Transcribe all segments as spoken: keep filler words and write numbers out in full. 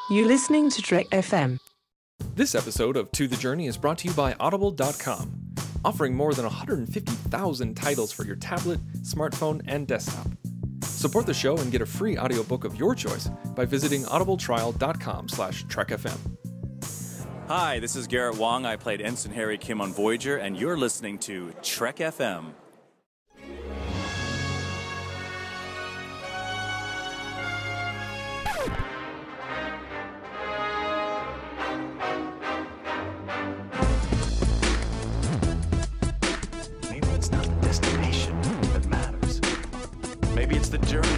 You're listening to Trek F M. This episode of To The Journey is brought to you by Audible dot com, offering more than one hundred fifty thousand titles for your tablet, smartphone, and desktop. Support the show and get a free audiobook of your choice by visiting audibletrial.com slash trekfm. Hi, this is Garrett Wong. I played Ensign Harry Kim on Voyager, and you're listening to Trek F M. Maybe it's not the destination that matters. Maybe it's the journey.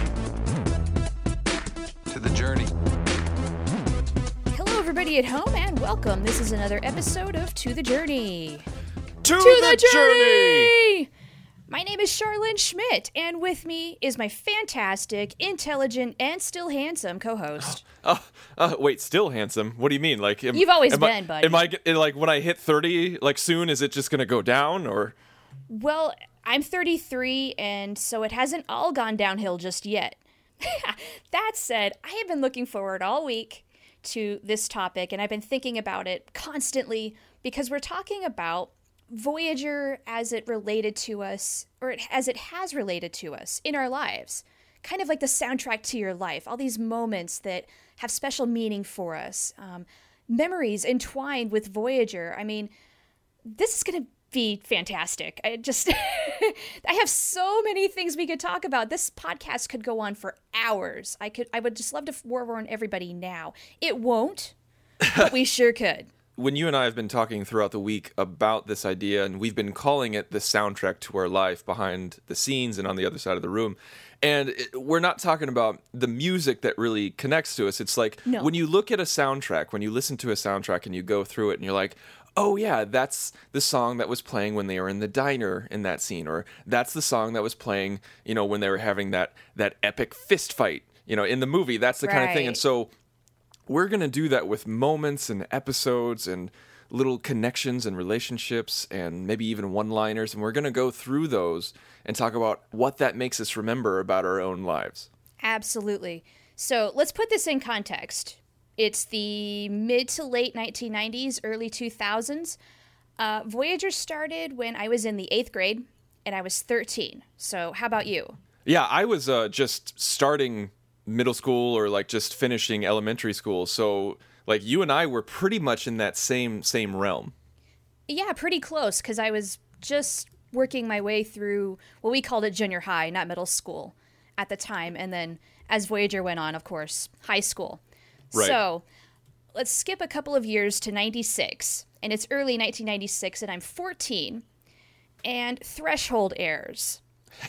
To the journey. Hello, everybody at home, and welcome. This is another episode of To The Journey. To, To the, the journey! journey! My name is Charlene Schmidt, and with me is my fantastic, intelligent, and still handsome co-host. Oh, uh, wait, still handsome? What do you mean? Like, am, You've always am been, I, buddy. Am I get- like when I hit thirty? Like soon, is it just gonna go down or? Well, I'm thirty-three, and so it hasn't all gone downhill just yet. That said, I have been looking forward all week to this topic, and I've been thinking about it constantly because we're talking about Voyager as it related to us, or it, as it has related to us in our lives. Kind of like the soundtrack to your life, all these moments that have special meaning for us, um, memories entwined with Voyager. I mean, this is going to be fantastic. I just, I have so many things we could talk about. This podcast could go on for hours. I could, I would just love to forewarn everybody now. It won't, but we sure could. When you and I have been talking throughout the week about this idea, and we've been calling it the soundtrack to our life behind the scenes and on the other side of the room. And it, we're not talking about the music that really connects to us. It's like No. when you look at a soundtrack, when you listen to a soundtrack and you go through it and you're like, oh yeah, that's the song that was playing when they were in the diner in that scene, or that's the song that was playing, you know, when they were having that that epic fist fight, you know, in the movie. That's the kind of thing. Right. And so we're going to do that with moments and episodes and little connections and relationships and maybe even one-liners. And we're going to go through those and talk about what that makes us remember about our own lives. Absolutely. So let's put this in context. It's the mid to late nineteen nineties, early two thousands. Uh, Voyager started when I was in the eighth grade, and I was thirteen. So how about you? Yeah, I was uh, just starting middle school or like just finishing elementary school. So like you and I were pretty much in that same same realm. Yeah, pretty close, because I was just working my way through, well, we called it junior high, not middle school at the time. And then as Voyager went on, of course, high school. Right. So let's skip a couple of years to ninety-six. And it's early nineteen ninety-six, and I'm fourteen. And Threshold airs.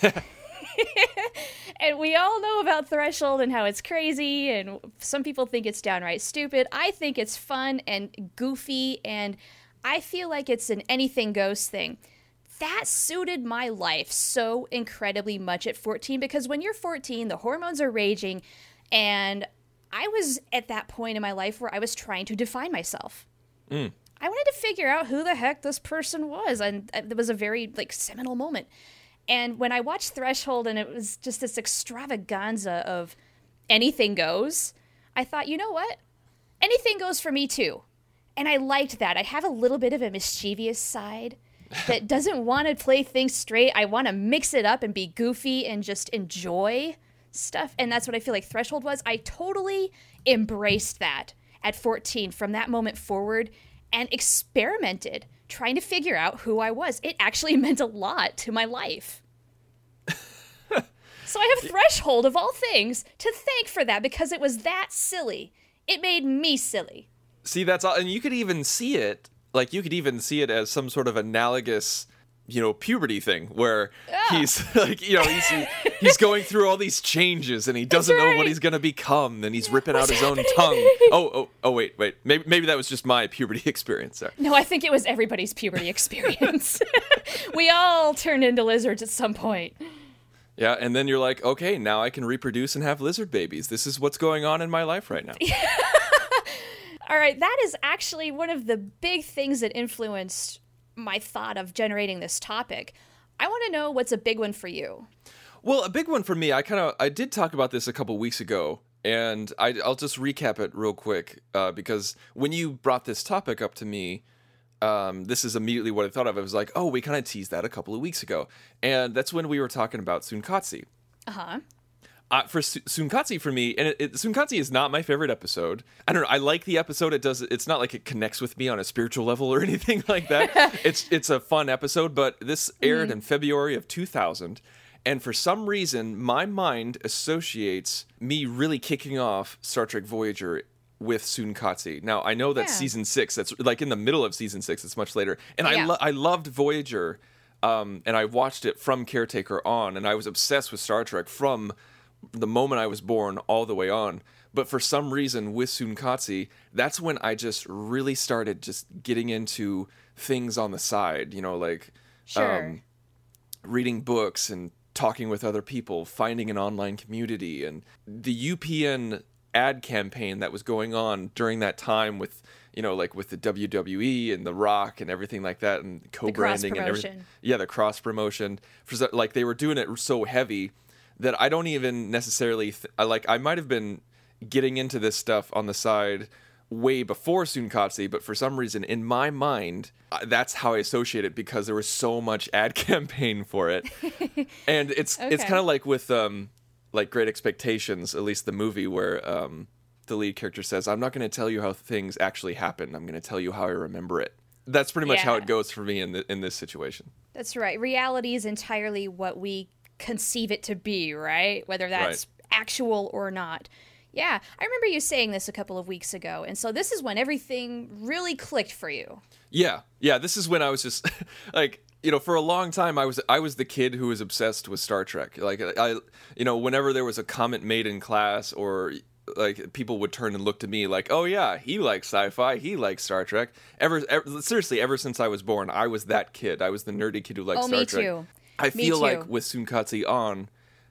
And we all know about Threshold and how it's crazy, and some people think it's downright stupid. I think it's fun and goofy, and I feel like it's an anything goes thing. That suited my life so incredibly much at fourteen, because when you're fourteen, the hormones are raging, and I was at that point in my life where I was trying to define myself. Mm. I wanted to figure out who the heck this person was, and it was a very like seminal moment. And when I watched Threshold and it was just this extravaganza of anything goes, I thought, you know what? Anything goes for me too. And I liked that. I have a little bit of a mischievous side that doesn't want to play things straight. I want to mix it up and be goofy and just enjoy stuff. And that's what I feel like Threshold was. I totally embraced that at fourteen from that moment forward and experimented trying to figure out who I was. It actually meant a lot to my life. So I have Threshold, of all things, to thank for that, because it was that silly. It made me silly. See, that's all. And you could even see it, like you could even see it as some sort of analogous, you know, puberty thing where Yeah. he's like, you know, he's he's going through all these changes and he doesn't know right. what he's going to become. And he's ripping What's out his own happening? tongue. Oh, oh, oh, wait, wait. Maybe, maybe that was just my puberty experience there. No, I think it was everybody's puberty experience. We all turned into lizards at some point. Yeah. And then you're like, okay, now I can reproduce and have lizard babies. This is what's going on in my life right now. All right, that is actually one of the big things that influenced my thought of generating this topic. I want to know what's a big one for you. Well, a big one for me, I kind of I did talk about this a couple weeks ago, And I, I'll just recap it real quick, uh, because when you brought this topic up to me, um, this is immediately what I thought of. I was like, oh, we kind of teased that a couple of weeks ago. And that's when we were talking about Tsunkatsu. Uh-huh. Uh, for Su- Tsunkatsu, for me, and it, it, Tsunkatsu is not my favorite episode. I don't know. I like the episode. It does. It's not like it connects with me on a spiritual level or anything like that. it's it's a fun episode, but this aired mm. in February of two thousand, and for some reason, my mind associates me really kicking off Star Trek Voyager with Tsunkatsu. Now I know that's yeah. season six. That's like in the middle of season six. It's much later, and yeah. I lo- I loved Voyager, um, and I watched it from Caretaker on, and I was obsessed with Star Trek from the moment I was born all the way on. But for some reason with Tsunkatsu, that's when I just really started just getting into things on the side, you know, like sure. um, reading books and talking with other people, finding an online community, and the U P N ad campaign that was going on during that time with, you know, like with the W W E and The Rock and everything like that, and co-branding and everything. Yeah, the cross promotion. For like they were doing it so heavy that I don't even necessarily th- I like I might have been getting into this stuff on the side way before Tsunkatsu, but for some reason in my mind uh, that's how I associate it, because there was so much ad campaign for it. And it's okay. It's kind of like with um like Great Expectations, at least the movie, where um the lead character says, I'm not going to tell you how things actually happen, I'm going to tell you how I remember it. That's pretty much yeah. how it goes for me in the, in this situation. That's right. Reality is entirely what we conceive it to be, right? Whether that's right. actual or not. Yeah, I remember you saying this a couple of weeks ago, and so this is when everything really clicked for you. Yeah, yeah, this is when I was just like, you know, for a long time I was I was the kid who was obsessed with Star Trek. Like I, you know, whenever there was a comment made in class, or like people would turn and look to me like, oh yeah, he likes sci-fi, he likes Star Trek. Ever, ever seriously, ever since I was born, I was that kid. I was the nerdy kid who liked oh, Star me Trek. Too. I feel like with Tsunkatsu on,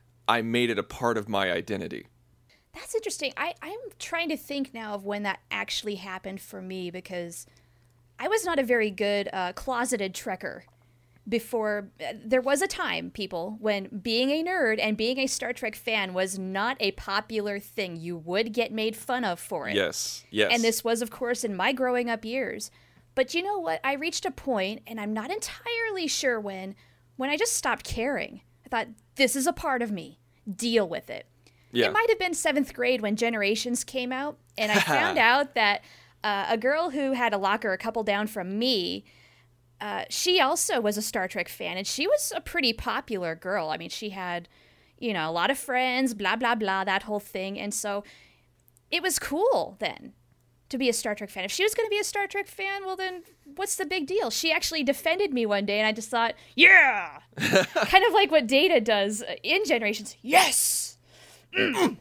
I made it a part of my identity. That's interesting. I, I'm trying to think now of when that actually happened for me, because I was not a very good uh, closeted Trekker before. Uh, there was a time, people, when being a nerd and being a Star Trek fan was not a popular thing. You would get made fun of for it. Yes, yes. And this was, of course, in my growing up years. But you know what? I reached a point, and I'm not entirely sure when, when I just stopped caring. I thought, this is a part of me. Deal with it. Yeah. It might have been seventh grade when Generations came out, and I found out that uh, a girl who had a locker a couple down from me, uh, she also was a Star Trek fan, and she was a pretty popular girl. I mean, she had, you know, a lot of friends, blah, blah, blah, that whole thing. And so it was cool then to be a Star Trek fan. If she was going to be a Star Trek fan, well then what's the big deal? She actually defended me one day, and I just thought, yeah! Kind of like what Data does in Generations. Yes! Mm.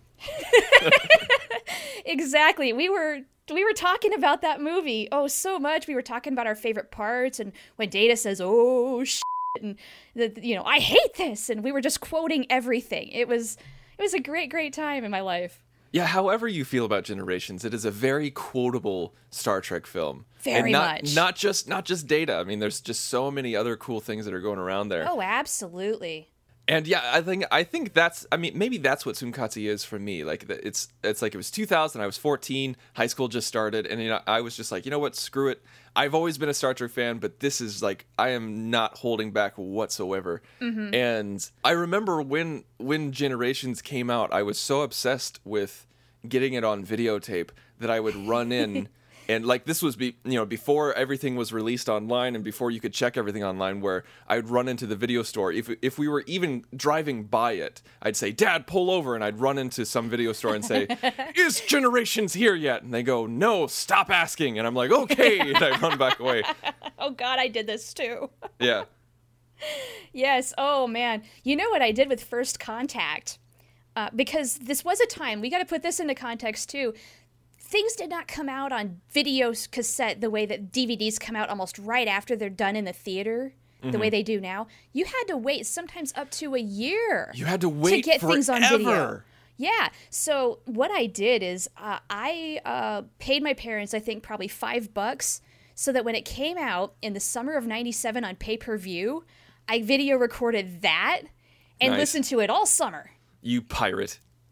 Exactly. We were we were talking about that movie. Oh, so much. We were talking about our favorite parts, and when Data says, oh, shit, and, the, you know, I hate this, and we were just quoting everything. It was, it was a great, great time in my life. Yeah, however you feel about Generations, it is a very quotable Star Trek film. Very and not, much. Not just, not just Data. I mean, there's just so many other cool things that are going around there. Oh, absolutely. And yeah, I think I think that's I mean maybe that's what Tsunkatsu is for me. Like it's it's like it was two thousand, I was fourteen, high school just started, and you know I was just like, you know what, screw it. I've always been a Star Trek fan, but this is like I am not holding back whatsoever. Mm-hmm. And I remember when when Generations came out, I was so obsessed with getting it on videotape that I would run in. And like this was be you know before everything was released online and before you could check everything online, where I'd run into the video store. If if we were even driving by it, I'd say, Dad, pull over, and I'd run into some video store and say, is Generations here yet? And they go, no, stop asking. And I'm like, okay, and I run back away. Oh God, I did this too. Yeah. Yes. Oh man. You know what I did with First Contact? Uh, because this was a time, we got to put this into context too. Things did not come out on video cassette the way that D V Ds come out almost right after they're done in the theater, mm-hmm. the way they do now. You had to wait sometimes up to a year. You had to wait to get forever. things on video. Yeah. So what I did is uh, I uh, paid my parents, I think, probably five bucks, so that when it came out in the summer of ninety-seven on pay-per-view, I video recorded that and nice. listened to it all summer. You pirate.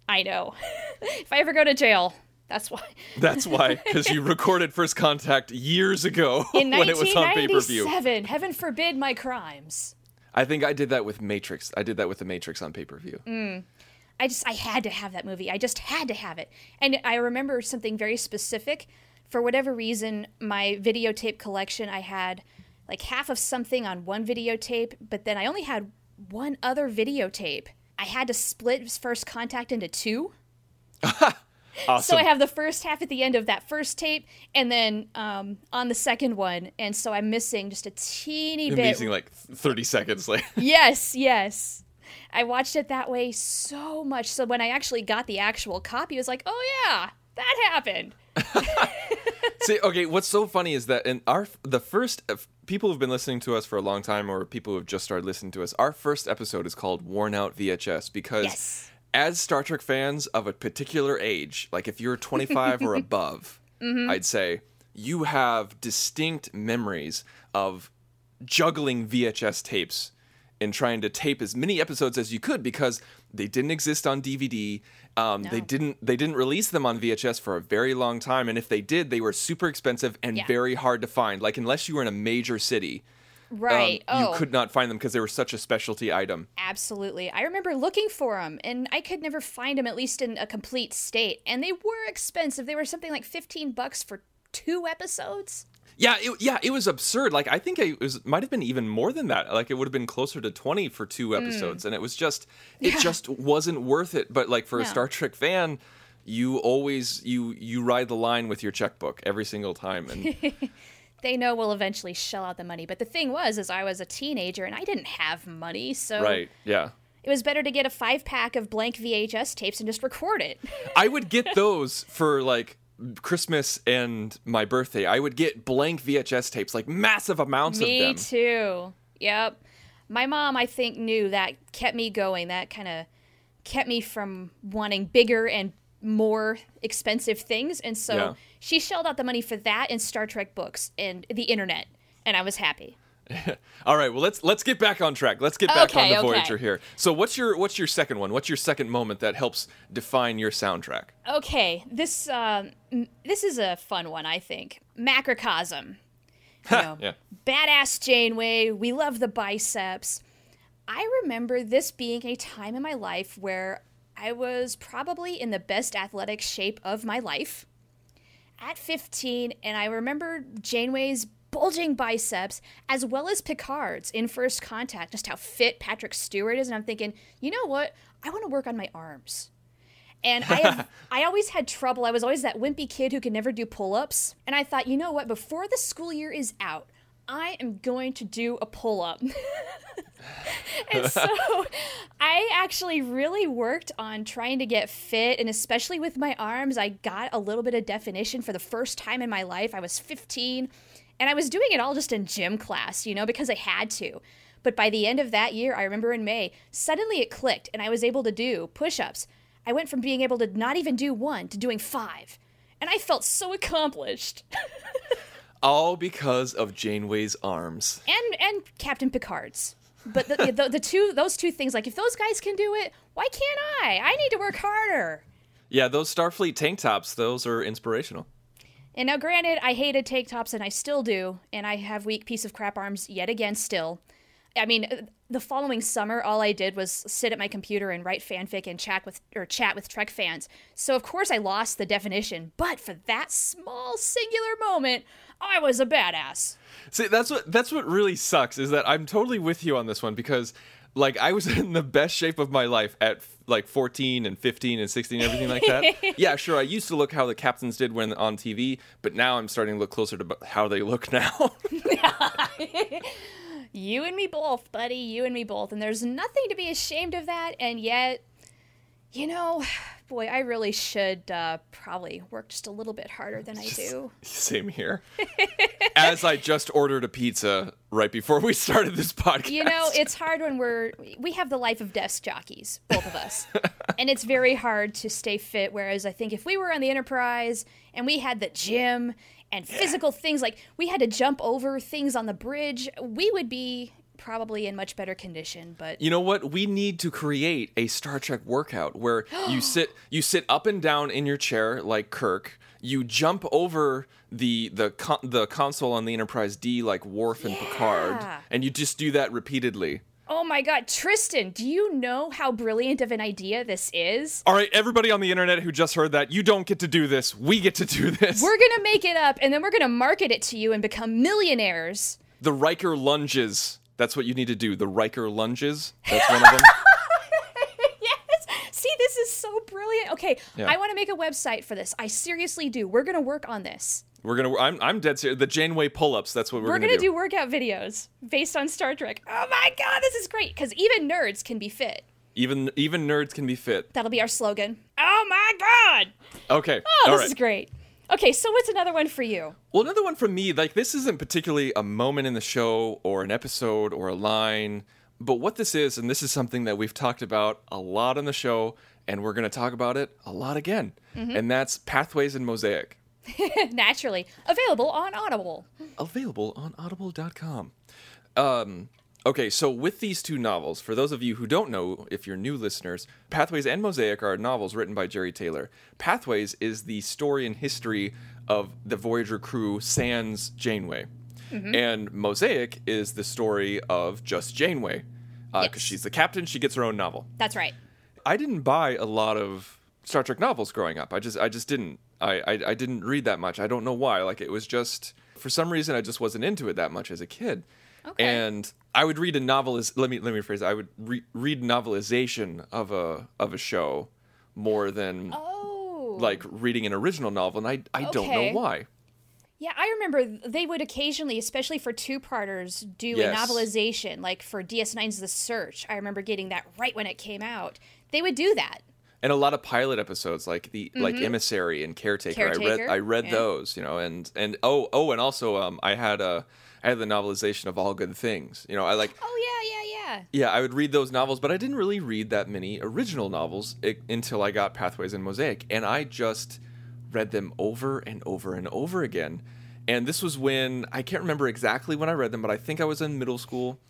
I know. If I ever go to jail, that's why. That's why, because you recorded First Contact years ago In when it was on pay-per-view. nineteen ninety-seven, heaven forbid my crimes. I think I did that with Matrix. I did that with the Matrix on pay-per-view. Mm. I just, I had to have that movie. I just had to have it. And I remember something very specific. For whatever reason, my videotape collection, I had like half of something on one videotape, but then I only had one other videotape. I had to split First Contact into two. Awesome. So I have the first half at the end of that first tape, and then um, on the second one, and so I'm missing just a teeny You're bit. missing like thirty seconds later. Yes, yes. I watched it that way so much. So when I actually got the actual copy, I was like, oh yeah, that happened. See, okay, what's so funny is that in our the first uh, people who've been listening to us for a long time, or people who have just started listening to us, our first episode is called Worn Out V H S because Yes. as Star Trek fans of a particular age, like if you're twenty-five or above, Mm-hmm. I'd say you have distinct memories of juggling V H S tapes and trying to tape as many episodes as you could because they didn't exist on D V D. Um, No. They didn't. They didn't release them on V H S for a very long time, and if they did, they were super expensive and Yeah. very hard to find. Like unless you were in a major city, Right. um, oh, you could not find them because they were such a specialty item. absolutely. I remember looking for them, and I could never find them, at least in a complete state. And they were expensive. They were something like fifteen bucks for two episodes. Yeah, it, yeah, it was absurd. Like I think it was might have been even more than that. Like it would have been closer to twenty for two episodes, and it was just it Yeah. just wasn't worth it. But like for a No. Star Trek fan, you always you you ride the line with your checkbook every single time, and They know we'll eventually shell out the money. But the thing was, is I was a teenager, and I didn't have money, so right, yeah. it was better to get a five-pack of blank V H S tapes and just record it. I would get those for like Christmas and my birthday. I would get blank V H S tapes, like massive amounts Me of them. too. Yep. My mom, I think, knew that kept me going. That kind of kept me from wanting bigger and more expensive things. And so Yeah. she shelled out the money for that and Star Trek books and the internet. And I was happy. All right, well let's let's get back on track. Let's get back Okay, on to okay. Voyager here. So what's your what's your second one? What's your second moment that helps define your soundtrack? Okay, this um, m- this is a fun one, I think. Macrocosm. You know, Yeah. badass Janeway. We love the biceps. I remember this being a time in my life where I was probably in the best athletic shape of my life at fifteen, and I remember Janeway's bulging biceps as well as Picard's in First Contact, just how fit Patrick Stewart is, and I'm thinking, you know what? I want to work on my arms. And I have, I always had trouble. I was always that wimpy kid who could never do pull-ups. And I thought, you know what? Before the school year is out, I am going to do a pull-up. And so I actually really worked on trying to get fit, and especially with my arms, I got a little bit of definition for the first time in my life. I was fifteen, and I was doing it all just in gym class, you know, because I had to. But by the end of that year, I remember in May, suddenly it clicked, and I was able to do push-ups. I went from being able to not even do one to doing five, and I felt so accomplished. All because of Janeway's arms. and and Captain Picard's. But the, the the two those two things, like if those guys can do it, why can't I? I need to work harder. Yeah, those Starfleet tank tops, those are inspirational. And now, granted, I hated tank tops, and I still do, and I have weak piece of crap arms yet again still. I mean, the following summer, all I did was sit at my computer and write fanfic and chat with or chat with Trek fans. So of course I lost the definition, but for that small singular moment, I was a badass. See, that's what that's what really sucks is that I'm totally with you on this one because like I was in the best shape of my life at like fourteen and fifteen and sixteen and everything like that. Yeah, sure, I used to look how the captains did when on T V, but now I'm starting to look closer to how they look now. You and me both, buddy. You and me both. And there's nothing to be ashamed of that. And yet, you know, boy, I really should uh, probably work just a little bit harder than I do. Same here. As I just ordered a pizza right before we started this podcast. You know, it's hard when we're, we have the life of desk jockeys, both of us. And it's very hard to stay fit. Whereas I think if we were on the Enterprise and we had the gym and physical things, like we had to jump over things on the bridge, we would be probably in much better condition, but You know what? We need to create a Star Trek workout where you sit you sit up and down in your chair like Kirk. You jump over the the con- the console on the Enterprise D like Worf and Yeah. Picard, and you just do that repeatedly. oh my god, Tristan, do you know how brilliant of an idea this is? All right, everybody on the internet who just heard that, you don't get to do this. We get to do this. We're gonna make it up, and then we're gonna market it to you and become millionaires. The Riker lunges. That's what you need to do. The Riker lunges. That's one of them. Yes. See, this is so brilliant. Okay, Yeah. I want to make a website for this. I seriously do. We're gonna work on this. We're gonna. I'm. I'm dead serious. The Janeway pull-ups. That's what we're, We're gonna, gonna do workout videos based on Star Trek. Oh my god, this is great because even nerds can be fit. Even even nerds can be fit. That'll be our slogan. Oh my god. Okay. Oh, all this right. is great. Okay, so what's another one for you? Well, another one from me, like this isn't particularly a moment in the show or an episode or a line, but what this is, and this is something that we've talked about a lot on the show, and we're going to talk about it a lot again, Mm-hmm. and that's Pathways in Mosaic. Naturally, available on Audible. Available on audible dot com. Um, okay, so with these two novels, for those of you who don't know, if you're new listeners, Pathways and Mosaic are novels written by Jerry Taylor. Pathways is the story and history of the Voyager crew sans Janeway. And Mosaic is the story of just Janeway. Because Yes. she's the captain, she gets her own novel. That's right. I didn't buy a lot of Star Trek novels growing up. I just I just didn't. I, I I didn't read that much. I don't know why. Like it was just for some reason I just wasn't into it that much as a kid. Okay. And I would read a novelist. Let me let me rephrase. It. I would re- read novelization of a of a show more than Oh. like reading an original novel, and I I don't Okay. know why. Yeah, I remember they would occasionally, especially for two-parters, do Yes. a novelization, like for D S nine's The Search. I remember getting that right when it came out. They would do that. And a lot of pilot episodes like the like Emissary and Caretaker. I read Caretaker, I read yeah. those, you know, and and oh oh and also um I had a I had the novelization of All Good Things. You know, I like Oh, yeah, yeah, yeah. yeah, I would read those novels, but I didn't really read that many original novels I- until I got Pathways and Mosaic, and I just read them over and over and over again. And this was when I can't remember exactly when I read them, but I think I was in middle school,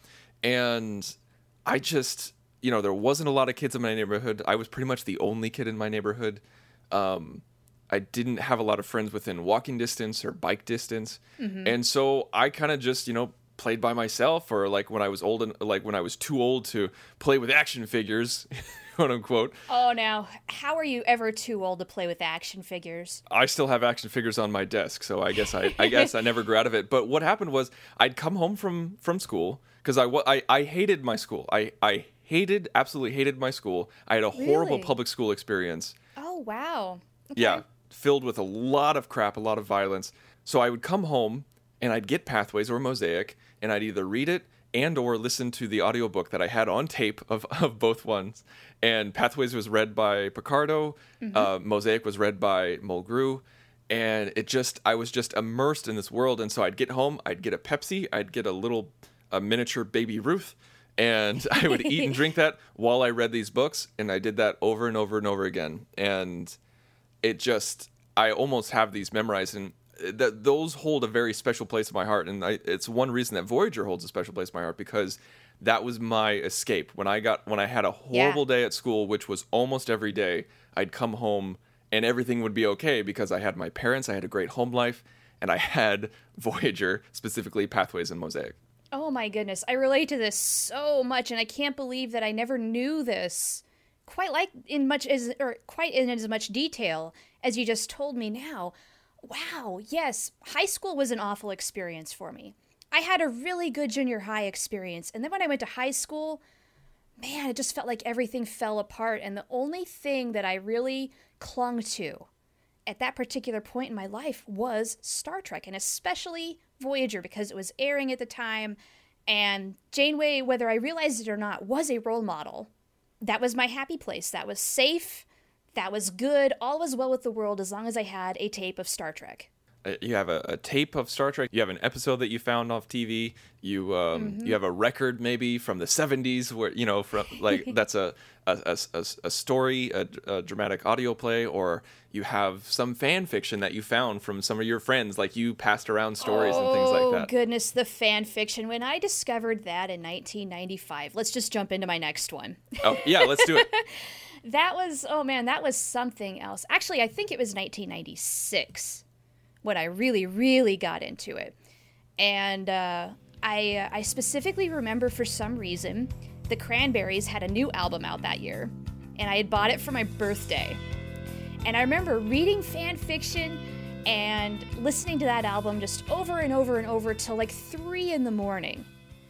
and I just you know, there wasn't a lot of kids in my neighborhood. I was pretty much the only kid in my neighborhood. Um, I didn't have a lot of friends within walking distance or bike distance. Mm-hmm. And so I kind of just, you know, played by myself, or like when I was old and like when I was too old to play with action figures, quote unquote. Oh, now, how are you ever too old to play with action figures? I still have action figures on my desk, so I guess I, I guess I never grew out of it. But what happened was I'd come home from, from school because I, wa- I, I hated my school. I, I hated, absolutely hated my school. I had a horrible Really? public school experience. Oh, wow. Okay. Yeah, filled with a lot of crap, a lot of violence. So I would come home and I'd get Pathways or Mosaic, and I'd either read it and or listen to the audiobook that I had on tape of, of both ones. And Pathways was read by Picardo, uh, Mosaic was read by Mulgrew, and it just, I was just immersed in this world. And so I'd get home, I'd get a Pepsi, I'd get a little, a miniature baby Ruth, and I would eat and drink that while I read these books, and I did that over and over and over again. And it just, I almost have these memorized, and th- those hold a very special place in my heart. And I, it's one reason that Voyager holds a special place in my heart, because that was my escape. When I got, when I had a horrible Yeah. day at school, which was almost every day, I'd come home and everything would be okay because I had my parents, I had a great home life, and I had Voyager, specifically Pathways and Mosaic. Oh my goodness, I relate to this so much, and I can't believe that I never knew this quite like in much as or quite in as much detail as you just told me now. Wow, yes, high school was an awful experience for me. I had a really good junior high experience, and then when I went to high school, man, it just felt like everything fell apart, and the only thing that I really clung to at that particular point in my life was Star Trek, and especially Voyager, because it was airing at the time, and Janeway, whether I realized it or not, was a role model. That was my happy place. That was safe. That was good. All was well with the world as long as I had a tape of Star Trek. you have a, a tape of Star Trek. You have an episode that you found off T V. You um, mm-hmm. you have a record maybe from the seventies where you know from like that's a a, a, a story, a, a dramatic audio play, or you have some fan fiction that you found from some of your friends, like you passed around stories oh, and things like that. Oh goodness, the fan fiction! When I discovered that in nineteen ninety-five, let's just jump into my next one. Oh yeah, let's do it. That was oh man, that was something else. Actually, I think it was nineteen ninety-six when I really, really got into it, and uh, I uh, I specifically remember for some reason the Cranberries had a new album out that year, and I had bought it for my birthday. And I remember reading fan fiction and listening to that album just over and over and over till like three in the morning.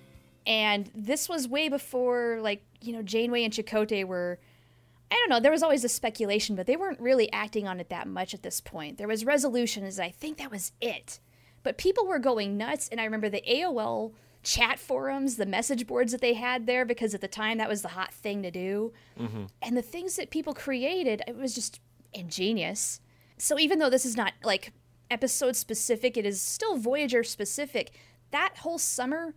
And this was way before, like, you know, Janeway and Chakotay were, I don't know, there was always a speculation, but they weren't really acting on it that much at this point. There was Resolution, and I think that was it. But people were going nuts, and I remember the A O L chat forums, the message boards that they had there, because at the time that was the hot thing to do. Mm-hmm. And the things that people created, it was just ingenious. So even though this is not like episode specific, it is still Voyager specific. That whole summer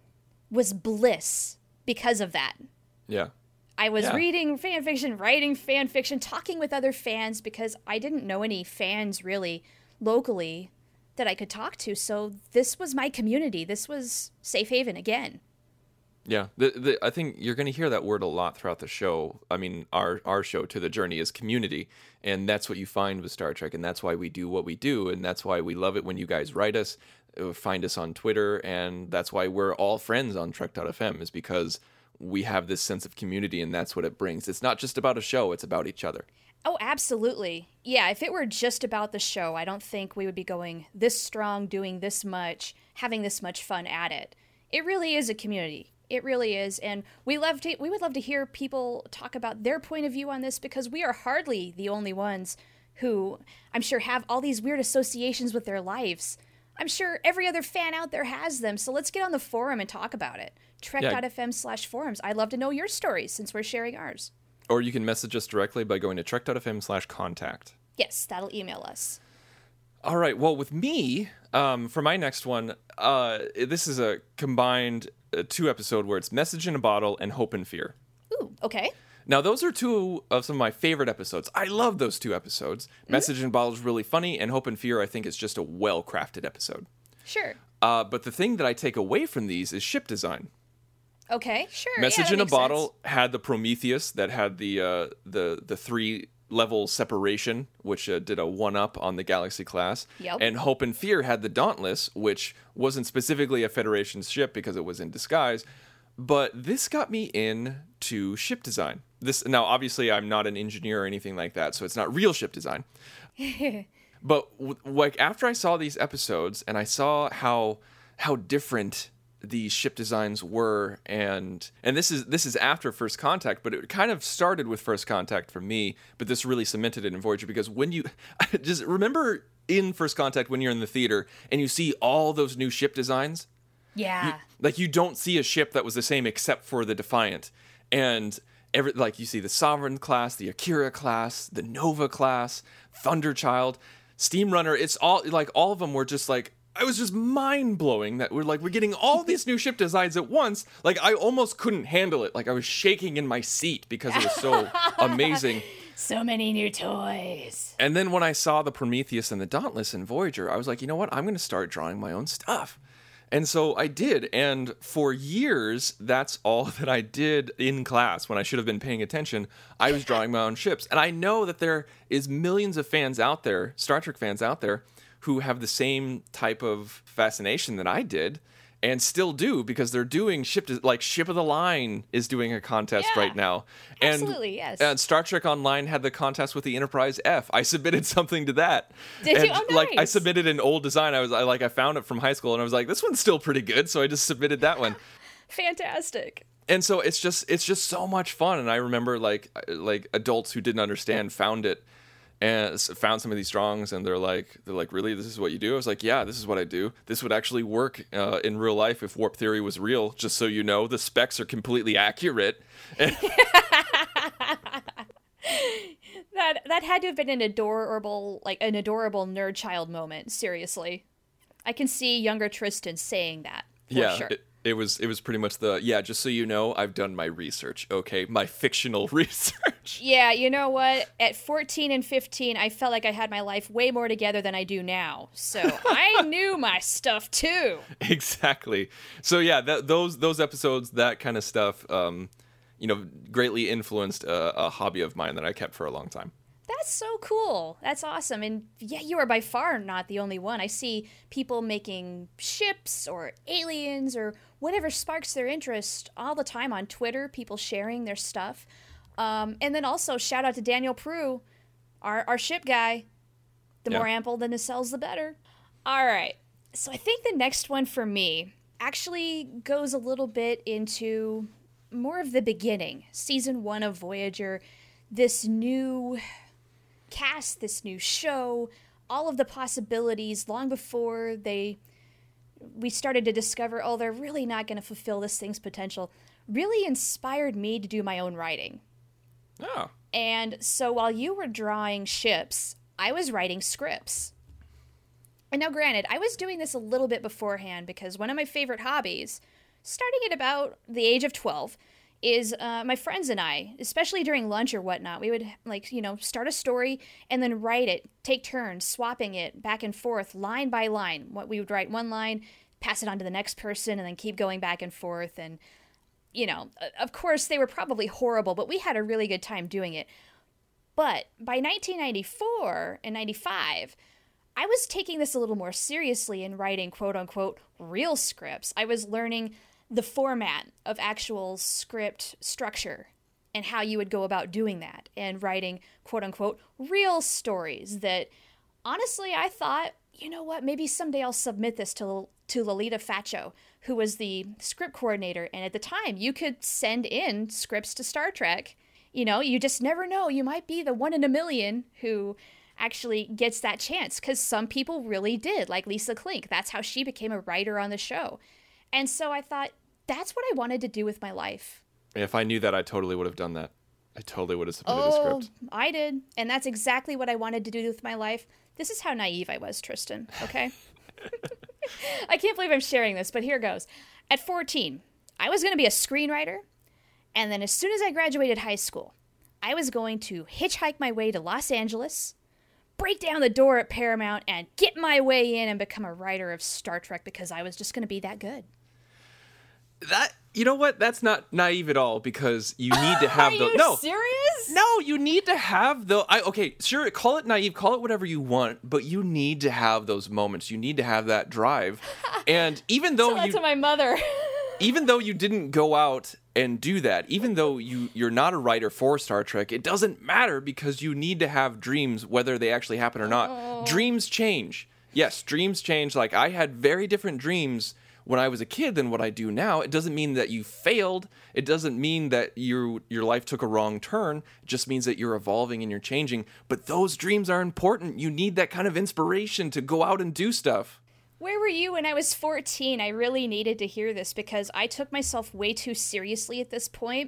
was bliss because of that. Yeah. I was yeah. reading fan fiction, writing fan fiction, talking with other fans because I didn't know any fans really locally that I could talk to. So this was my community. This was Safe Haven again. Yeah, the, the, I think you're going to hear that word a lot throughout the show. I mean, our our show, To the Journey, is community, and that's what you find with Star Trek, and that's why we do what we do, and that's why we love it when you guys write us, find us on Twitter, and that's why we're all friends on Trek dot f m, is because we have this sense of community, and that's what it brings. It's not just about a show, it's about each other. Oh, absolutely. Yeah, if it were just about the show, I don't think we would be going this strong, doing this much, having this much fun at it. It really is a community. It really is, and we love to. We would love to hear people talk about their point of view on this because we are hardly the only ones who, I'm sure, have all these weird associations with their lives. I'm sure every other fan out there has them, so let's get on the forum and talk about it. Trek dot f m slash forums. I'd love to know your stories since we're sharing ours. Or you can message us directly by going to Trek dot f m slash contact. Yes, that'll email us. All right, well, with me, um, for my next one, uh, this is a combined uh, two episode where it's Message in a Bottle and Hope and Fear. Ooh, okay. Now, those are two of some of my favorite episodes. I love those two episodes. Mm-hmm. Message in a Bottle is really funny, and Hope and Fear, I think, is just a well-crafted episode. Sure. Uh, but the thing that I take away from these is ship design. Okay, sure. Message yeah, in a makes Bottle sense. had the Prometheus that had the uh, the the three level separation, which uh, did a one-up on the Galaxy class. Yep. And Hope and Fear had the Dauntless, which wasn't specifically a Federation ship because it was in disguise. But this got me into ship design. This now, obviously, I'm not an engineer or anything like that, so it's not real ship design. But w- like after I saw these episodes and I saw how how different these ship designs were, and and this is this is after First Contact, but it kind of started with First Contact for me, but this really cemented it in Voyager because when you just remember in First Contact when you're in the theater and you see all those new ship designs, yeah, you, like you don't see a ship that was the same except for the Defiant, and every like you see the Sovereign class, the Akira class, the Nova class, Thunderchild, Steamrunner. It's all like all of them were just like. I was just mind-blowing that we're like, we're getting all these new ship designs at once. Like, I almost couldn't handle it. Like, I was shaking in my seat because it was so amazing. So many new toys. And then when I saw the Prometheus and the Dauntless in Voyager, I was like, you know what? I'm going to start drawing my own stuff. And so I did. And for years, that's all that I did in class when I should have been paying attention. I was drawing my own ships. And I know that there is millions of fans out there, Star Trek fans out there, who have the same type of fascination that I did and still do because they're doing ship to, like Ship of the Line is doing a contest yeah, right now. And, absolutely, yes. And Star Trek Online had the contest with the Enterprise F. I submitted something to that. Did and, you? Oh, nice. Like I submitted an old design. I was I like I found it from high school and I was like, this one's still pretty good, so I just submitted that one. Fantastic. And so it's just it's just so much fun. And I remember like like adults who didn't understand found it. And found some of these drawings, and they're like, they're like, really, this is what you do? I was like, yeah, this is what I do. This would actually work uh, in real life if warp theory was real. Just so you know, the specs are completely accurate. That that had to have been an adorable, like an adorable nerd child moment. Seriously, I can see younger Tristan saying that. For yeah, sure. it, it was it was pretty much the yeah. Just so you know, I've done my research. Okay, my fictional research. Yeah, you know what? At fourteen and fifteen, I felt like I had my life way more together than I do now. So I knew my stuff too. Exactly. So yeah, that, those those episodes, that kind of stuff. Um, you know, greatly influenced a, a hobby of mine that I kept for a long time. That's so cool. That's awesome. And yeah, you are by far not the only one. I see people making ships or aliens or whatever sparks their interest all the time on Twitter, people sharing their stuff. Um, and then also shout out to Daniel Prue, our, our ship guy. The Yeah. more ample the nacelles, the better. All right. So I think the next one for me actually goes a little bit into more of the beginning, season one of Voyager, this new cast, this new show, all of the possibilities long before they we started to discover, oh, they're really not going to fulfill this thing's potential, really inspired me to do my own writing. Oh. And so while you were drawing ships, I was writing scripts. And now granted, I was doing this a little bit beforehand because one of my favorite hobbies, starting at about the age of twelve, is uh, my friends and I, especially during lunch or whatnot, we would, like, you know, start a story and then write it, take turns, swapping it back and forth, line by line. What we would write one line, pass it on to the next person, and then keep going back and forth. And, you know, of course, they were probably horrible, but we had a really good time doing it. But by nineteen ninety-four and ninety-five, I was taking this a little more seriously and writing quote-unquote real scripts. I was learning the format of actual script structure and how you would go about doing that and writing quote-unquote real stories that honestly I thought, you know what, maybe someday I'll submit this to to Lolita Faccio, who was the script coordinator, and at the time you could send in scripts to Star Trek. You know, you just never know, you might be the one in a million who actually gets that chance, because some people really did, like Lisa Klink. That's how she became a writer on the show. And so I thought, that's what I wanted to do with my life. If I knew that, I totally would have done that. I totally would have submitted a Oh, script. I did. And that's exactly what I wanted to do with my life. This is how naive I was, Tristan, okay? I can't believe I'm sharing this, but here goes. At fourteen, I was going to be a screenwriter. And then as soon as I graduated high school, I was going to hitchhike my way to Los Angeles, break down the door at Paramount, and get my way in and become a writer of Star Trek because I was just going to be that good. That, you know what? That's not naive at all, because you need to have Are those. you No, serious? no, you need to have the. I okay, sure. Call it naive, call it whatever you want, but you need to have those moments. You need to have that drive. And even though Tell that you, to my mother. even though you didn't go out and do that, even though you you're not a writer for Star Trek, it doesn't matter, because you need to have dreams, whether they actually happen or not. Oh. Dreams change. Yes, dreams change. Like, I had very different dreams when I was a kid than what I do now. It doesn't mean that you failed. It doesn't mean that you your life took a wrong turn. It just means that you're evolving and you're changing. But those dreams are important. You need that kind of inspiration to go out and do stuff. Where were you when I was fourteen? I really needed to hear this because I took myself way too seriously at this point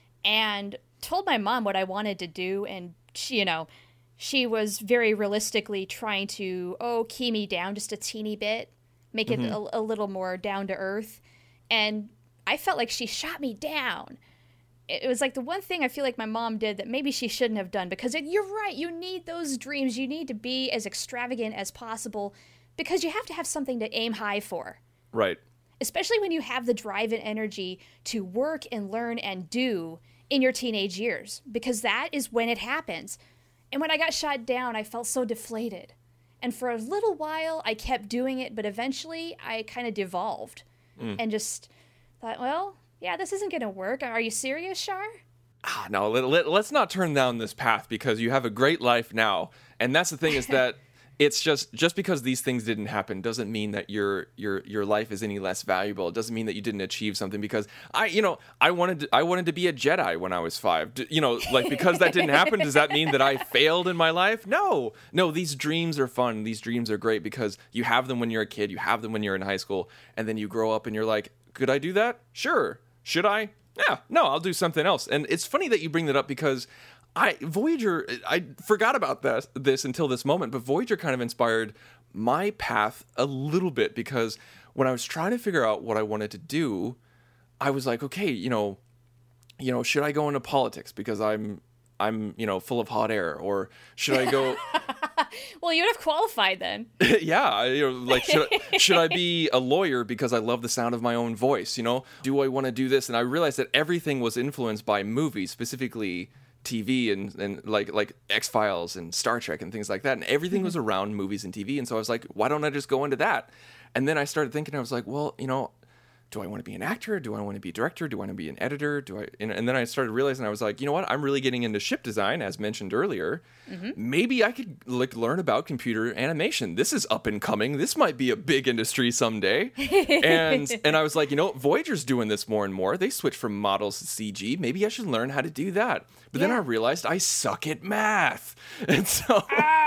and told my mom what I wanted to do. And, she, you know, she was very realistically trying to, oh, key me down just a teeny bit, make it Mm-hmm. a, a little more down to earth. And I felt like she shot me down. It was like the one thing I feel like my mom did that maybe she shouldn't have done, because it, you're right. You need those dreams. You need to be as extravagant as possible, because you have to have something to aim high for, Right. especially when you have the drive and energy to work and learn and do in your teenage years, because that is when it happens. And when I got shot down, I felt so deflated. And for a little while, I kept doing it, but eventually I kind of devolved Mm. and just thought, well, yeah, this isn't going to work. Are you serious, Shar? Ah, no, let, let, let's not turn down this path, because you have a great life now. And that's the thing, is that it's just just because these things didn't happen doesn't mean that your your your life is any less valuable. It doesn't mean that you didn't achieve something, because I you know I wanted to, I wanted to be a Jedi when I was five. D- You know, like, because that didn't happen, does that mean that I failed in my life? No, no. These dreams are fun. These dreams are great because you have them when you're a kid. You have them when you're in high school, and then you grow up and you're like, could I do that? Sure. Should I? Yeah. No, I'll do something else. And it's funny that you bring that up, because I Voyager, I forgot about this, this until this moment, but Voyager kind of inspired my path a little bit, because when I was trying to figure out what I wanted to do, I was like, okay, you know, you know, should I go into politics because I'm, I'm, you know, full of hot air, or should I go? Well, you'd have qualified then. yeah, I- you know, like should I, should I be a lawyer because I love the sound of my own voice? You know, do I want to do this? And I realized that everything was influenced by movies, specifically T V and and like like X-Files and Star Trek and things like that. And everything was around movies and T V. And so I was like, why don't I just go into that? And then I started thinking, I was like, well, you know, do I want to be an actor? Do I want to be a director? Do I want to be an editor? Do I? And, and then I started realizing, I was like, you know what? I'm really getting into ship design, as mentioned earlier. Mm-hmm. Maybe I could like learn about computer animation. This is up and coming. This might be a big industry someday. and and I was like, you know, Voyager's doing this more and more. They switch from models to C G. Maybe I should learn how to do that. But yeah. then I realized I suck at math, and so.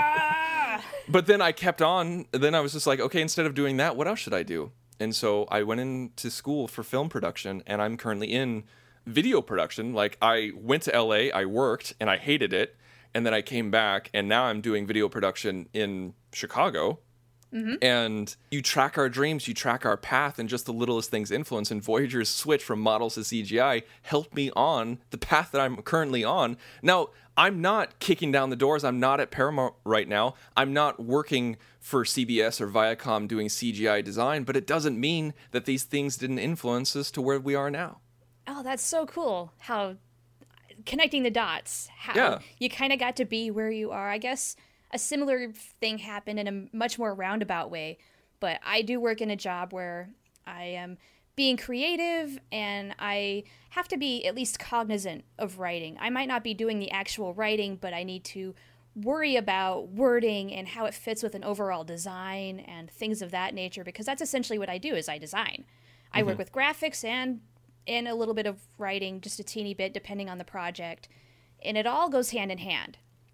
Ah! But then I kept on. Then I was just like, okay, instead of doing that, what else should I do? And so I went into school for film production, and I'm currently in video production. Like, I went to L A, I worked, and I hated it. And then I came back, and now I'm doing video production in Chicago. Mm-hmm. And you track our dreams, you track our path, and just the littlest things influence. And Voyager's switch from models to C G I helped me on the path that I'm currently on. Now, I'm not kicking down the doors. I'm not at Paramount right now. I'm not working for C B S or Viacom doing C G I design, but it doesn't mean that these things didn't influence us to where we are now. Oh, that's so cool. How connecting the dots. How yeah. you kind of got to be where you are. I guess a similar thing happened in a much more roundabout way, but I do work in a job where I am being creative, and I have to be at least cognizant of writing. I might not be doing the actual writing, but I need to worry about wording and how it fits with an overall design and things of that nature, because that's essentially what I do is I design. I mm-hmm. work with graphics and and a little bit of writing, just a teeny bit depending on the project, and it all goes hand in hand.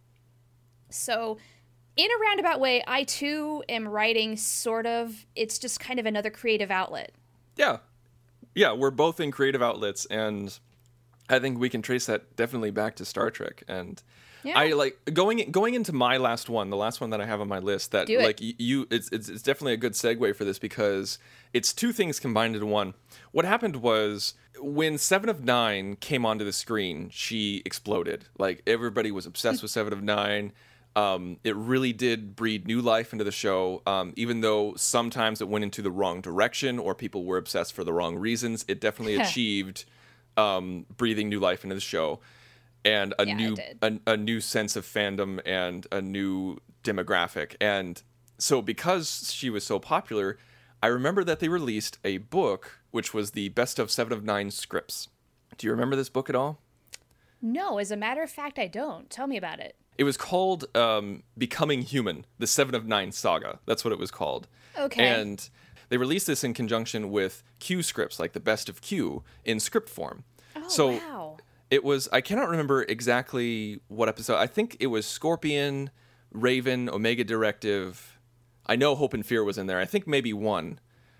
So in a roundabout way, I too am writing, sort of. It's just kind of another creative outlet. Yeah. Yeah, we're both in creative outlets, and I think we can trace that definitely back to Star Trek. And yeah. I like going going into my last one, the last one that I have on my list, that Do it. like you it's, it's it's definitely a good segue for this, because it's two things combined into one. What happened was, when Seven of Nine came onto the screen, she exploded. Like, everybody was obsessed with Seven of Nine. Um, it really did breathe new life into the show, um, even though sometimes it went into the wrong direction or people were obsessed for the wrong reasons. It definitely achieved um, breathing new life into the show, and a yeah, new a, a new sense of fandom and a new demographic. And so, because she was so popular, I remember that they released a book which was the Best of Seven of Nine scripts. Do you remember this book at all? No, as a matter of fact, I don't. Tell me about it. It was called um, Becoming Human, the Seven of Nine Saga. That's what it was called. Okay. And they released this in conjunction with Q scripts, like the Best of Q, in script form. Oh, so wow. It was, I cannot remember exactly what episode. I think it was Scorpion, Raven, Omega Directive. I know Hope and Fear was in there. I think maybe one.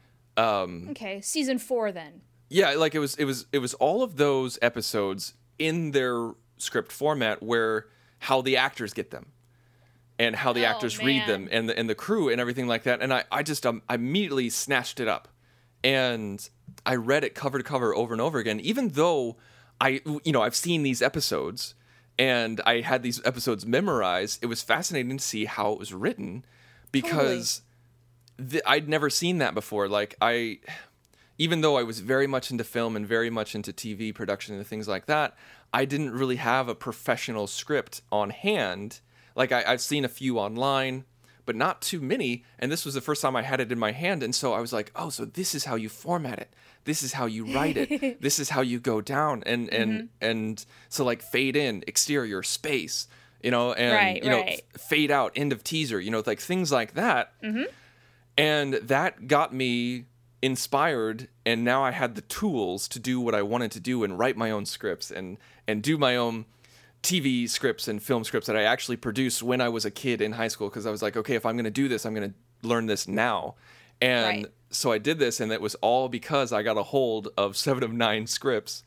Um, okay, season four then. Yeah, like it was, it was, it was all of those episodes in their script format, where how the actors get them and how the oh, actors man. read them, and the, and the crew and everything like that. And I, I just um, I immediately snatched it up, and I read it cover to cover over and over again, even though I, you know, I've seen these episodes and I had these episodes memorized. It was fascinating to see how it was written, because totally. th- I'd never seen that before. Like, I, even though I was very much into film and very much into T V production and things like that, I didn't really have a professional script on hand. Like, I, I've seen a few online, but not too many. And this was the first time I had it in my hand. And so I was like, oh, so this is how you format it. This is how you write it. This is how you go down. And, and, mm-hmm. and so like fade in, exterior, space, you know, and, right, you know, right. f- fade out, end of teaser, you know, like things like that. Mm-hmm. And that got me inspired, and now I had the tools to do what I wanted to do and write my own scripts and and do my own T V scripts and film scripts that I actually produced when I was a kid in high school, because I was like, okay, if I'm going to do this, I'm going to learn this now. And right. so I did this, and it was all because I got a hold of Seven of Nine scripts. Oh,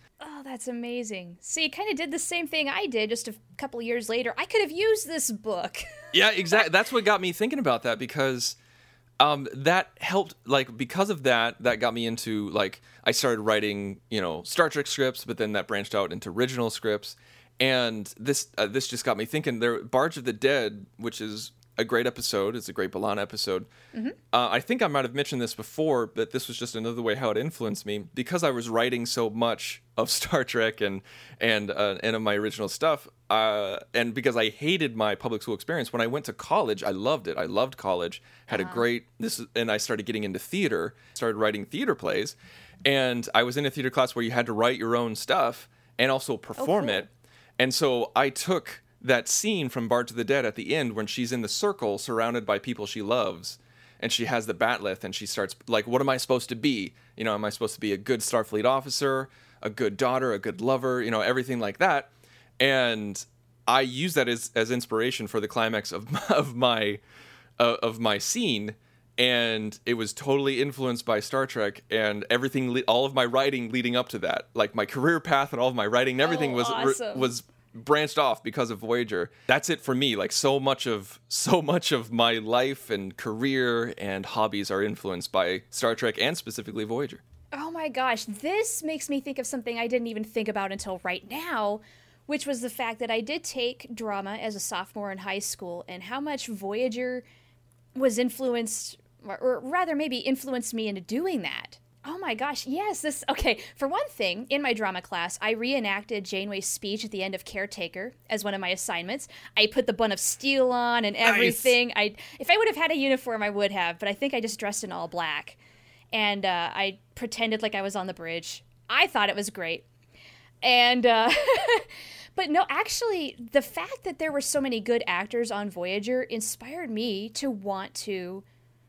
that's amazing. So you kind of did the same thing I did just a couple years later. I could have used this book. Yeah, exactly. That's what got me thinking about that, because um, that helped, like, because of that, that got me into, like, I started writing, you know, Star Trek scripts, but then that branched out into original scripts. And this uh, this just got me thinking, there, Barge of the Dead, which is a great episode, it's a great B'Elanna episode. Mm-hmm. Uh, I think I might have mentioned this before, but this was just another way how it influenced me. Because I was writing so much of Star Trek and and uh, and of my original stuff, uh, and because I hated my public school experience, when I went to college, I loved it. I loved college, had uh-huh. a great, this, and I started getting into theater, started writing theater plays, and I was in a theater class where you had to write your own stuff and also perform oh, cool. it. And so I took that scene from Barge of the Dead at the end when she's in the circle surrounded by people she loves, and she has the bat'leth, and she starts, like, what am I supposed to be? You know, am I supposed to be a good Starfleet officer, a good daughter, a good lover, you know, everything like that. And I use that as, as inspiration for the climax of my, of my uh, of my scene, and it was totally influenced by Star Trek, and everything, le- all of my writing leading up to that, like my career path and all of my writing and everything oh, was awesome. re- was branched off because of Voyager. That's it for me. Like, so much of so much of my life and career and hobbies are influenced by Star Trek, and specifically Voyager. Oh my gosh, this makes me think of something I didn't even think about until right now, which was the fact that I did take drama as a sophomore in high school, and how much Voyager was influenced, or rather maybe influenced me into doing that. Oh my gosh, yes, this, okay, for one thing, in my drama class, I reenacted Janeway's speech at the end of Caretaker as one of my assignments. I put the bun of steel on and everything. Nice. I, if I would have had a uniform, I would have, but I think I just dressed in all black. And uh, I pretended like I was on the bridge. I thought it was great. And, uh, but no, actually, the fact that there were so many good actors on Voyager inspired me to want to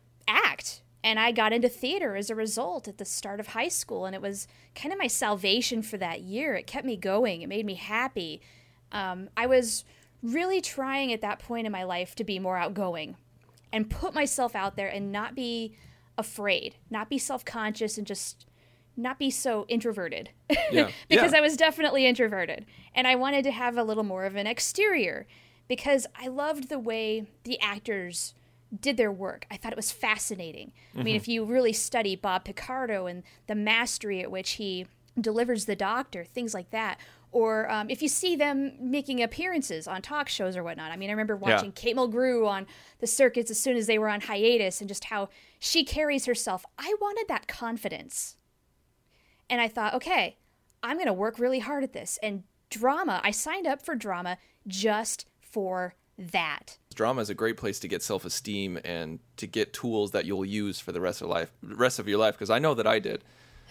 act. And I got into theater as a result at the start of high school, and it was kind of my salvation for that year. It kept me going. It made me happy. Um, I was really trying at that point in my life to be more outgoing and put myself out there and not be afraid, not be self-conscious, and just not be so introverted. Yeah. Because yeah. I was definitely introverted. And I wanted to have a little more of an exterior because I loved the way the actors did their work. I thought it was fascinating. Mm-hmm. I mean, if you really study Bob Picardo and the mastery at which he delivers the Doctor, things like that, or um, if you see them making appearances on talk shows or whatnot. I mean, I remember watching yeah. Kate Mulgrew on the circuits as soon as they were on hiatus, and just how she carries herself. I wanted that confidence. And I thought, okay, I'm going to work really hard at this. And drama, I signed up for drama just for that. Drama is a great place to get self-esteem and to get tools that you'll use for the rest of life, rest of your life, because I know that I did.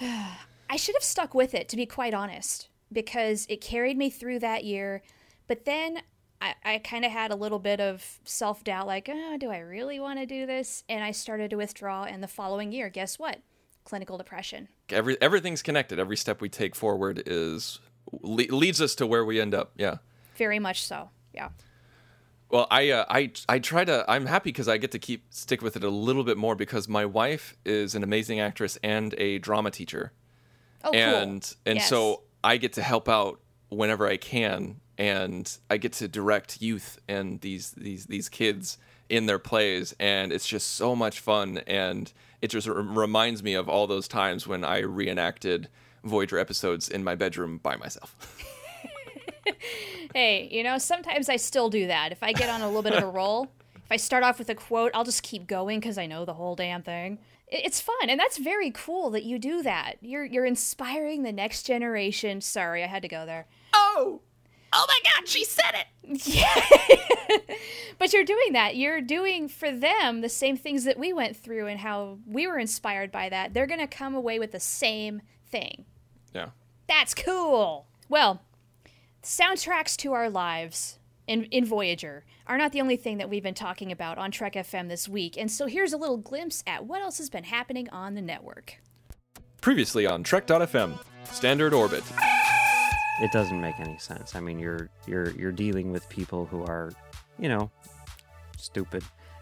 I should have stuck with it, to be quite honest, because it carried me through that year. But then I, I kind of had a little bit of self-doubt, like, oh, do I really want to do this? And I started to withdraw, and the following year, guess what? Clinical depression. Every everything's connected. Every step we take forward is le- leads us to where we end up. Yeah. Very much so. Yeah. Well, I uh, I I try to. I'm happy because I get to keep stick with it a little bit more because my wife is an amazing actress and a drama teacher. Oh, and cool. and yes. so I get to help out whenever I can, and I get to direct youth and these these these kids in their plays, and it's just so much fun, and it just r- reminds me of all those times when I reenacted Voyager episodes in my bedroom by myself. Hey, you know, sometimes I still do that. If I get on a little bit of a roll, if I start off with a quote, I'll just keep going because I know the whole damn thing. It's fun, and that's very cool that you do that. You're you're inspiring the next generation. Sorry, I had to go there. Oh! Oh my God, she said it! Yeah. But you're doing that. You're doing for them the same things that we went through and how we were inspired by that. They're going to come away with the same thing. Yeah. That's cool. Well, soundtracks to our lives in, in Voyager are not the only thing that we've been talking about on Trek F M this week, and so here's a little glimpse at what else has been happening on the network. Previously on Trek dot F M, Standard Orbit. It doesn't make any sense. I mean, you're you're you're dealing with people who are, you know, stupid,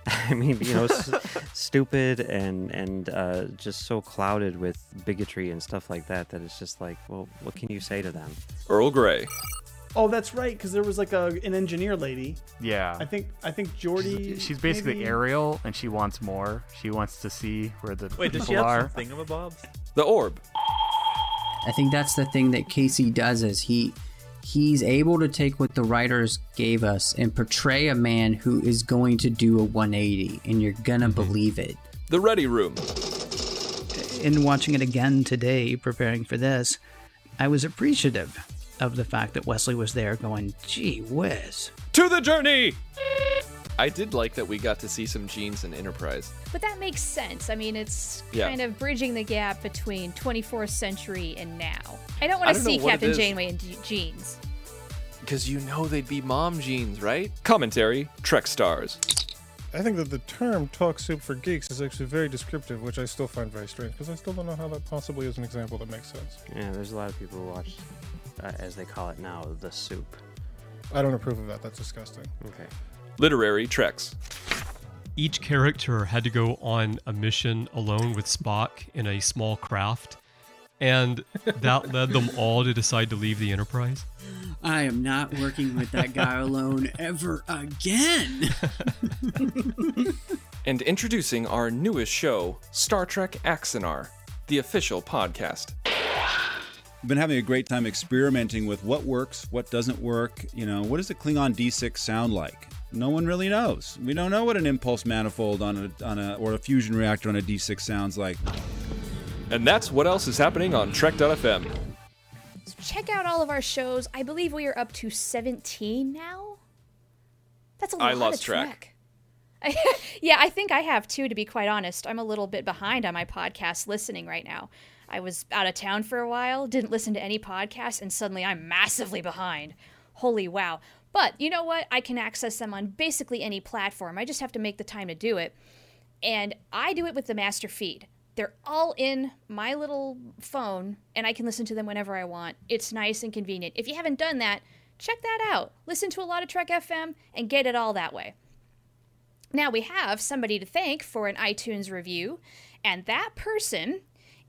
I mean, you know, s- stupid and and uh, just so clouded with bigotry and stuff like that that it's just like, well, what can you say to them? Earl Grey. Oh, that's right, because there was like a an engineer lady. Yeah. I think I think Jordy. She's, she's basically maybe? Ariel, and she wants more. She wants to see where the Wait, does people she have are. some thingamabobs? The Orb. I think that's the thing that Casey does is he he's able to take what the writers gave us and portray a man who is going to do a one eighty, and you're gonna believe it. The Ready Room. In watching it again today, preparing for this, I was appreciative of the fact that Wesley was there going, gee whiz. To the Journey! I did like that we got to see some Jeans in Enterprise. But that makes sense. I mean, it's Yeah. kind of bridging the gap between twenty-fourth century and now. I don't I want to don't see know what it Captain is. Janeway in je- jeans. Because you know they'd be mom jeans, right? Commentary, Trek Stars. I think that the term talk soup for geeks is actually very descriptive, which I still find very strange, because I still don't know how that possibly is an example that makes sense. Yeah, there's a lot of people who watch, uh, as they call it now, the soup. I don't approve of that. That's disgusting. Okay. Literary Treks. Each character had to go on a mission alone with Spock in a small craft, and that led them all to decide to leave the Enterprise. I am not working with that guy alone ever again. And introducing our newest show, Star Trek Axanar, the official podcast. I've been having a great time experimenting with what works, what doesn't work. You know, what does a Klingon D six sound like? No one really knows. We don't know what an impulse manifold on a on a or a fusion reactor on a D six sounds like. And that's what else is happening on Trek dot f m. Check out all of our shows. I believe we are up to seventeen now. That's a I lot lost of track. Trek. Yeah, I think I have too, to be quite honest. I'm a little bit behind on my podcast listening right now. I was out of town for a while, didn't listen to any podcasts, and suddenly I'm massively behind. Holy wow. But you know what? I can access them on basically any platform. I just have to make the time to do it. And I do it with the master feed. They're all in my little phone, and I can listen to them whenever I want. It's nice and convenient. If you haven't done that, check that out. Listen to a lot of Trek F M and get it all that way. Now, we have somebody to thank for an iTunes review, and that person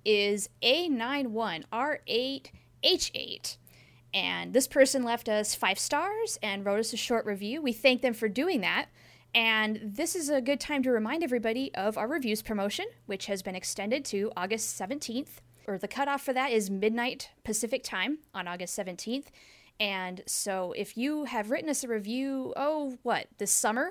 is A ninety-one R eight H eight. And this person left us five stars and wrote us a short review. We thank them for doing that. And this is a good time to remind everybody of our reviews promotion, which has been extended to August seventeenth. Or the cutoff for that is midnight Pacific time on August seventeenth. And so if you have written us a review, oh, what, this summer?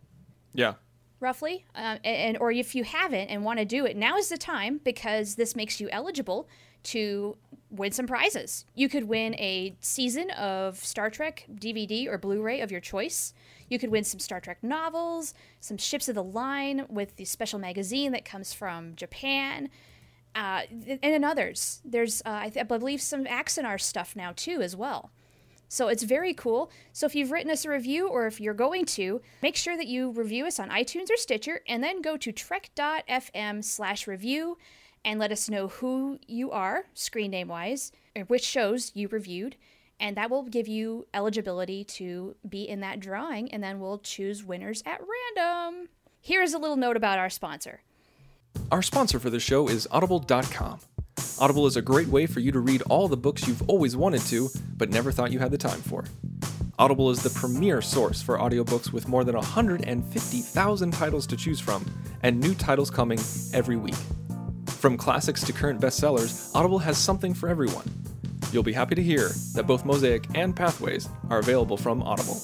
Yeah. Roughly, uh, and or if you haven't and want to do it, now is the time, because this makes you eligible to win some prizes. You could win a season of Star Trek D V D or Blu-ray of your choice. You could win some Star Trek novels, some Ships of the Line with the special magazine that comes from Japan, uh, and in others. There's, uh, I, th- I believe, some Axanar stuff now too as well. So it's very cool. So if you've written us a review, or if you're going to, make sure that you review us on iTunes or Stitcher, and then go to trek dot f m slash review and let us know who you are, screen name-wise, or which shows you reviewed, and that will give you eligibility to be in that drawing, and then we'll choose winners at random. Here's a little note about our sponsor. Our sponsor for the show is audible dot com. Audible is a great way for you to read all the books you've always wanted to, but never thought you had the time for. Audible is the premier source for audiobooks with more than one hundred fifty thousand titles to choose from, and new titles coming every week. From classics to current bestsellers, Audible has something for everyone. You'll be happy to hear that both Mosaic and Pathways are available from Audible.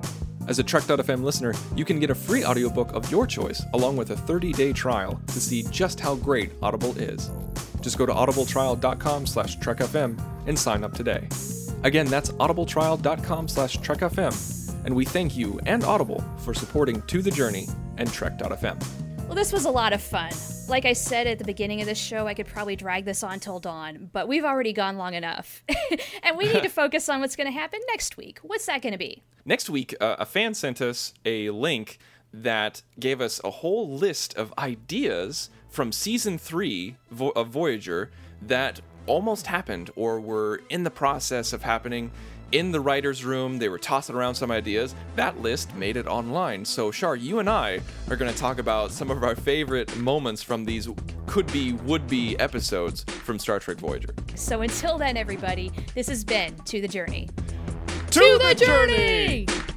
As a Trek dot f m listener, you can get a free audiobook of your choice along with a thirty-day trial to see just how great Audible is. Just go to audible trial dot com slash trek f m and sign up today. Again, that's audible trial dot com slash trek f m, and we thank you and Audible for supporting To The Journey and Trek dot f m. Well, this was a lot of fun. Like I said at the beginning of this show, I could probably drag this on till dawn, but we've already gone long enough. And we need to focus on what's going to happen next week. What's that going to be? Next week, uh, a fan sent us a link that gave us a whole list of ideas from season three Vo- of Voyager that almost happened or were in the process of happening. in the writer's room. They were tossing around some ideas. That list made it online. So, Shar, you and I are going to talk about some of our favorite moments from these could-be, would-be episodes from Star Trek Voyager. So until then, everybody, this has been To the Journey. To, to the, the journey! journey!